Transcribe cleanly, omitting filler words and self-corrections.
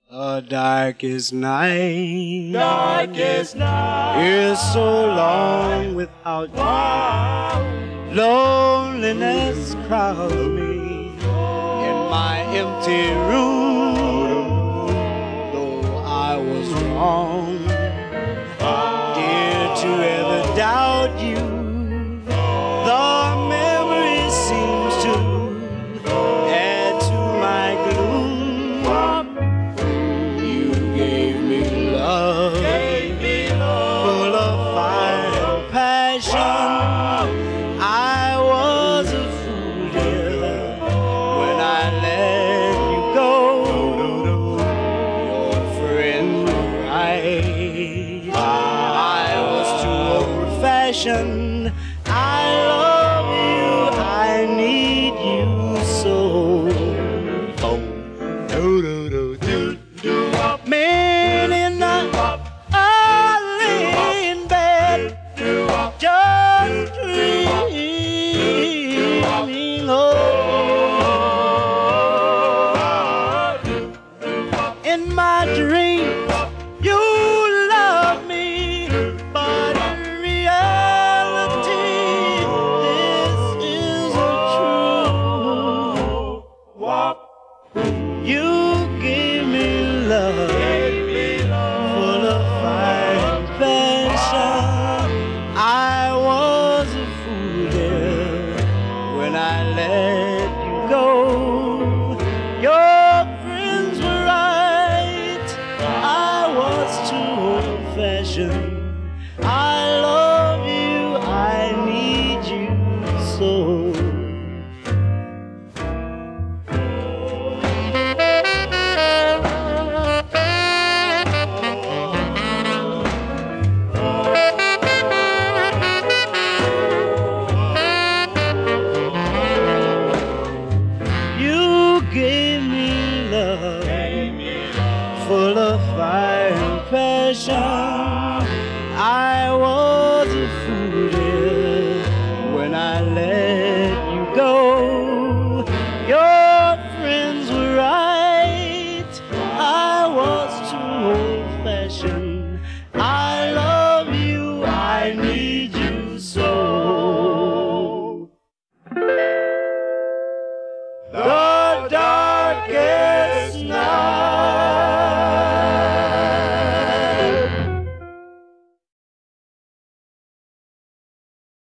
A darkest night, darkest night is so long without you. Loneliness crowds me in my empty room. Though I was wrong, dear, to ever doubt you, the memory seems to add to my gloom. You gave me love, full of fire and passion. I was a fool, dear, when I let you go. Your friends were right, I was too old-fashioned. I love you, I need you so. Oh, do do do do do. Men in the early in bed, just dreaming. Oh, in my dreams you love me, but in reality this isn't true. You gave me love, full of fire and passion. I was a fool, dear, when I let you go. Your friends were right, I was too old-fashioned. I love you, I need you so. You gave me love, full of fire and passion.